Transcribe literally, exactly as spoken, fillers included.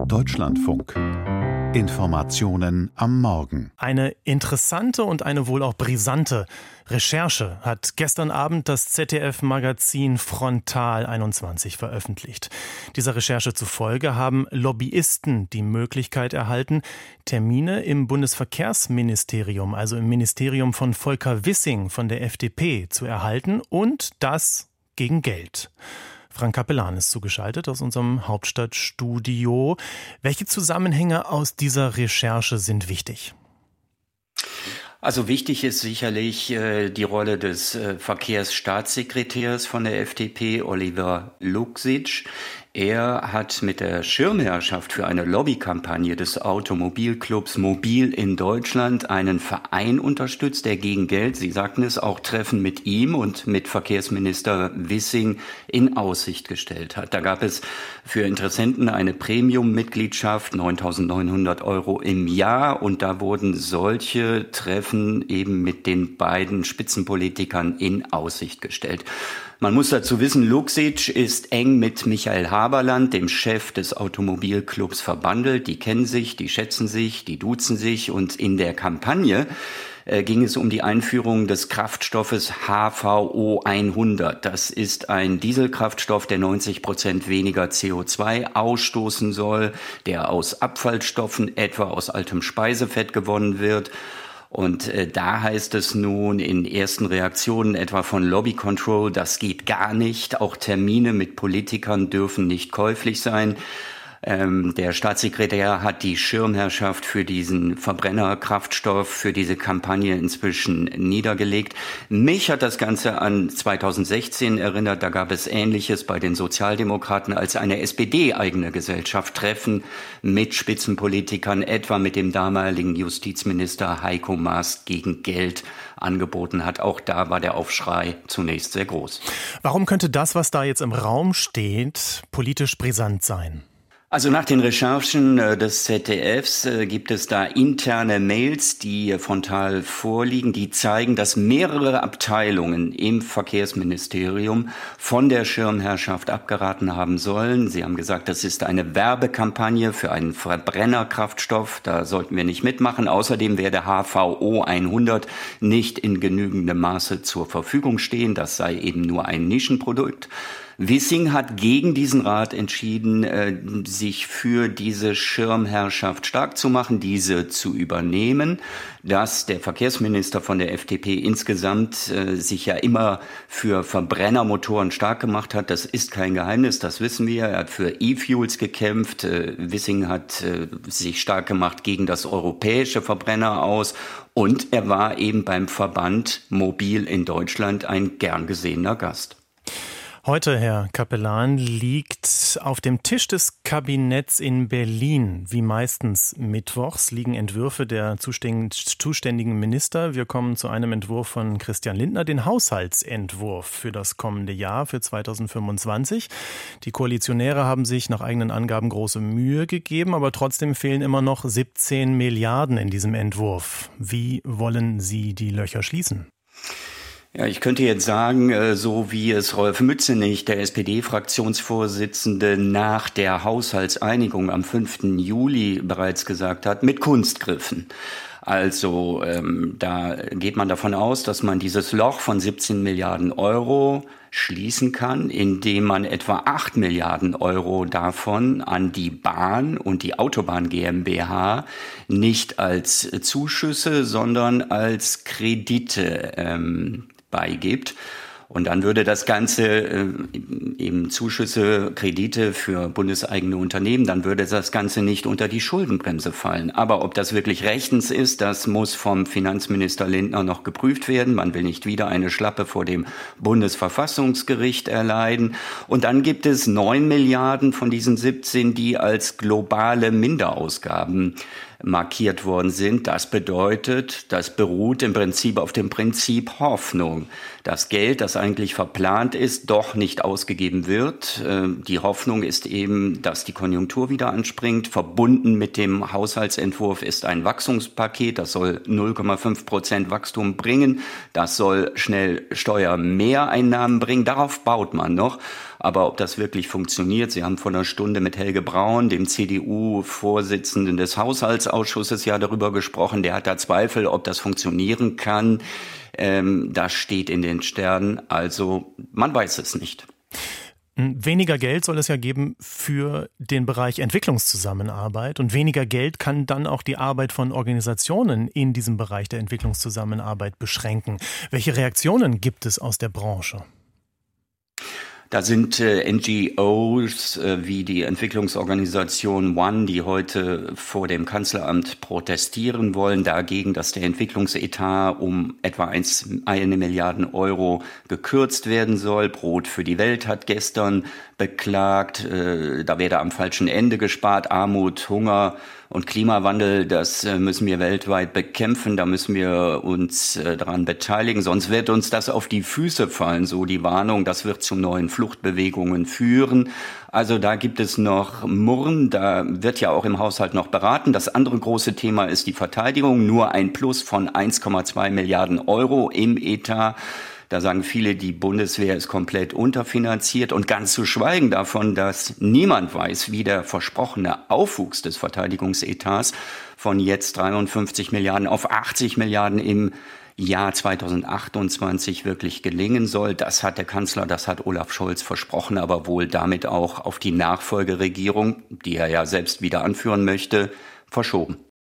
Deutschlandfunk. Informationen am Morgen. Eine interessante und eine wohl auch brisante Recherche hat gestern Abend das Z D F-Magazin Frontal einundzwanzig veröffentlicht. Dieser Recherche zufolge haben Lobbyisten die Möglichkeit erhalten, Termine im Bundesverkehrsministerium, also im Ministerium von Volker Wissing von der F D P, zu erhalten, und das gegen Geld. Frank Capellan ist zugeschaltet aus unserem Hauptstadtstudio. Welche Zusammenhänge aus dieser Recherche sind wichtig? Also wichtig ist sicherlich äh, die Rolle des äh, Verkehrsstaatssekretärs von der F D P, Oliver Luksic. Er hat mit der Schirmherrschaft für eine Lobbykampagne des Automobilclubs Mobil in Deutschland einen Verein unterstützt, der gegen Geld, Sie sagten es, auch Treffen mit ihm und mit Verkehrsminister Wissing in Aussicht gestellt hat. Da gab es für Interessenten eine Premium-Mitgliedschaft, neuntausendneunhundert Euro im Jahr, und da wurden solche Treffen eben mit den beiden Spitzenpolitikern in Aussicht gestellt. Man muss dazu wissen, Luksic ist eng mit Michael Haberland, dem Chef des Automobilclubs, verbandelt. Die kennen sich, die schätzen sich, die duzen sich, und in der Kampagne äh, ging es um die Einführung des Kraftstoffes H V O hundert. Das ist ein Dieselkraftstoff, der neunzig Prozent weniger C O zwei ausstoßen soll, der aus Abfallstoffen, etwa aus altem Speisefett, gewonnen wird. Und äh, da heißt es nun in ersten Reaktionen etwa von Lobby Control, das geht gar nicht. Auch Termine mit Politikern dürfen nicht käuflich sein. Ähm, der Staatssekretär hat die Schirmherrschaft für diesen Verbrennerkraftstoff, für diese Kampagne inzwischen niedergelegt. Mich hat das Ganze an zweitausendsechzehn erinnert. Da gab es Ähnliches bei den Sozialdemokraten, als eine S P D-eigene Gesellschaft Treffen mit Spitzenpolitikern, etwa mit dem damaligen Justizminister Heiko Maas, gegen Geld angeboten hat. Auch da war der Aufschrei zunächst sehr groß. Warum könnte das, was da jetzt im Raum steht, politisch brisant sein? Also nach den Recherchen des Z D Fs gibt es da interne Mails, die frontal vorliegen, die zeigen, dass mehrere Abteilungen im Verkehrsministerium von der Schirmherrschaft abgeraten haben sollen. Sie haben gesagt, das ist eine Werbekampagne für einen Verbrennerkraftstoff, da sollten wir nicht mitmachen. Außerdem werde H V O hundert nicht in genügendem Maße zur Verfügung stehen, das sei eben nur ein Nischenprodukt. Wissing hat gegen diesen Rat entschieden, äh, sich für diese Schirmherrschaft stark zu machen, diese zu übernehmen. Dass der Verkehrsminister von der F D P insgesamt äh, sich ja immer für Verbrennermotoren stark gemacht hat, das ist kein Geheimnis, das wissen wir. Er hat für E-Fuels gekämpft. Äh, Wissing hat äh, sich stark gemacht gegen das europäische Verbrenner aus. Und er war eben beim Verband Mobil in Deutschland ein gern gesehener Gast. Heute, Herr Capellan, liegt auf dem Tisch des Kabinetts in Berlin, wie meistens mittwochs, liegen Entwürfe der zuständigen Minister. Wir kommen zu einem Entwurf von Christian Lindner, den Haushaltsentwurf für das kommende Jahr, für zweitausendfünfundzwanzig. Die Koalitionäre haben sich nach eigenen Angaben große Mühe gegeben, aber trotzdem fehlen immer noch siebzehn Milliarden in diesem Entwurf. Wie wollen Sie die Löcher schließen? Ja, ich könnte jetzt sagen, so wie es Rolf Mützenich, der S P D-Fraktionsvorsitzende, nach der Haushaltseinigung am fünften Juli bereits gesagt hat, mit Kunstgriffen. Also ähm, da geht man davon aus, dass man dieses Loch von siebzehn Milliarden Euro schließen kann, indem man etwa acht Milliarden Euro davon an die Bahn und die Autobahn GmbH nicht als Zuschüsse, sondern als Kredite ähm, beigibt. Und dann würde das Ganze äh, eben Zuschüsse, Kredite für bundeseigene Unternehmen, dann würde das Ganze nicht unter die Schuldenbremse fallen. Aber ob das wirklich rechtens ist, das muss vom Finanzminister Lindner noch geprüft werden. Man will nicht wieder eine Schlappe vor dem Bundesverfassungsgericht erleiden. Und dann gibt es neun Milliarden von diesen siebzehn, die als globale Minderausgaben markiert worden sind. Das bedeutet, das beruht im Prinzip auf dem Prinzip Hoffnung. Das Geld, das eigentlich verplant ist, doch nicht ausgegeben wird. Die Hoffnung ist eben, dass die Konjunktur wieder anspringt. Verbunden mit dem Haushaltsentwurf ist ein Wachstumspaket, das soll null Komma fünf Prozent Wachstum bringen. Das soll schnell Steuermehreinnahmen bringen. Darauf baut man noch. Aber ob das wirklich funktioniert, Sie haben vor einer Stunde mit Helge Braun, dem C D U-Vorsitzenden des Haushaltsausschusses, ja darüber gesprochen. Der hat da Zweifel, ob das funktionieren kann. Ähm, das steht in den Sternen. Also man weiß es nicht. Weniger Geld soll es ja geben für den Bereich Entwicklungszusammenarbeit und weniger Geld kann dann auch die Arbeit von Organisationen in diesem Bereich der Entwicklungszusammenarbeit beschränken. Welche Reaktionen gibt es aus der Branche? Da sind äh, N G Os äh, wie die Entwicklungsorganisation One, die heute vor dem Kanzleramt protestieren wollen, dagegen, dass der Entwicklungsetat um etwa eins, eine Milliarde Euro gekürzt werden soll. Brot für die Welt hat gestern beklagt, äh, da werde am falschen Ende gespart. Armut, Hunger und Klimawandel, das äh, müssen wir weltweit bekämpfen, da müssen wir uns äh, daran beteiligen, sonst wird uns das auf die Füße fallen, so die Warnung, das wird zu neuen Fluchtbewegungen führen. Also da gibt es noch Murren, da wird ja auch im Haushalt noch beraten. Das andere große Thema ist die Verteidigung, nur ein Plus von eins Komma zwei Milliarden Euro im Etat. Da sagen viele, die Bundeswehr ist komplett unterfinanziert und ganz zu schweigen davon, dass niemand weiß, wie der versprochene Aufwuchs des Verteidigungsetats von jetzt dreiundfünfzig Milliarden auf achtzig Milliarden im Jahr zweitausendachtundzwanzig wirklich gelingen soll. Das hat der Kanzler, das hat Olaf Scholz versprochen, aber wohl damit auch auf die Nachfolgeregierung, die er ja selbst wieder anführen möchte, verschoben.